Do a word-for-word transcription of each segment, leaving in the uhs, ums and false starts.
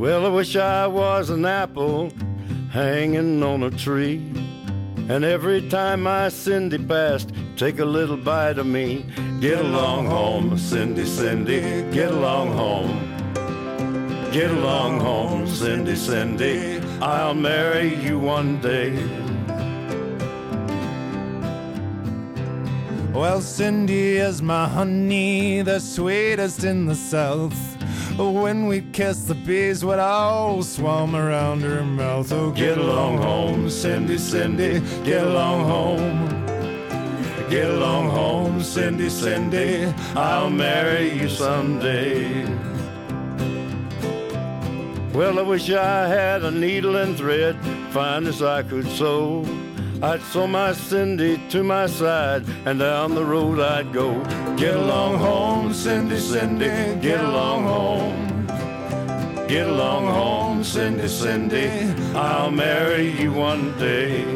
Well, I wish I was an apple hanging on a tree, and every time my Cindy passed, take a little bite of me. Get along home, Cindy, Cindy, get along home. Get along home, Cindy, Cindy, I'll marry you one day. Well, Cindy is my honey, the sweetest in the South. When we kissed, the bees would all swarm around her mouth. Oh, get along home, Cindy, Cindy, get along home. Get along home, Cindy, Cindy, I'll marry you someday. Well, I wish I had a needle and thread, fine as I could sew. I'd sew my Cindy to my side, and down the road I'd go. Get along home, Cindy, Cindy, get along home. Get along home, Cindy, Cindy, I'll marry you one day.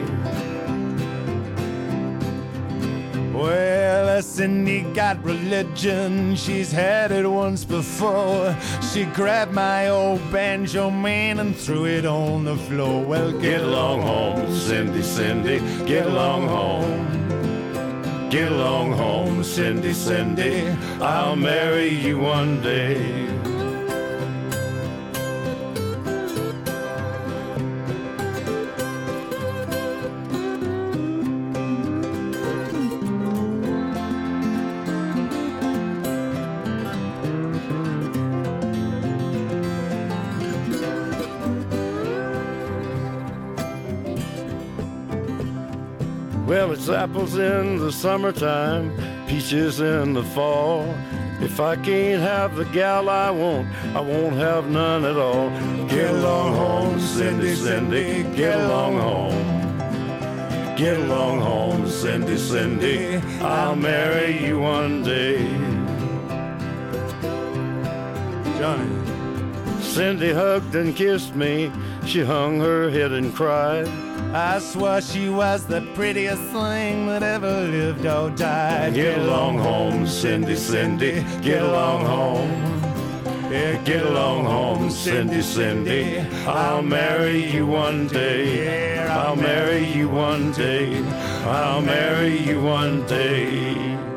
Well, Cindy got religion, she's had it once before. She grabbed my old banjo man and threw it on the floor. Well, get, get along home, Cindy, Cindy, get along home. Get along home, Cindy, Cindy, I'll marry you one day. Well, it's apples in the summertime, peaches in the fall. If I can't have the gal I want, I won't have none at all. Get along home, Cindy, Cindy, get along home. Get along home, Cindy, Cindy, I'll marry you one day. Johnny. Cindy hugged and kissed me, she hung her head and cried. I swore she was the prettiest thing that ever lived or died. Get along home, Cindy, Cindy, get along home. Yeah, get along home, Cindy, Cindy, I'll marry you one day. I'll marry you one day. I'll marry you one day.